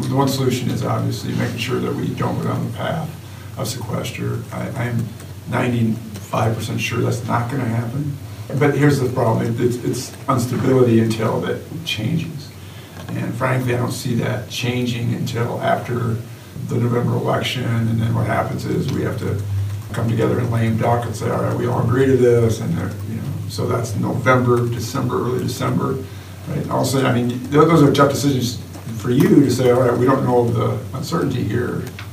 the one solution is obviously making sure that we don't go down the path of sequester. I'm 95% sure that's not going to happen. But here's the problem, it's instability until that changes. And frankly, I don't see that changing until after the November election, and then what happens is we have to come together in lame duck and say, all right, we all agree to this, and so that's November, December, early December, right? And also, I mean, those are tough decisions for you to say, all right, we don't know the uncertainty here.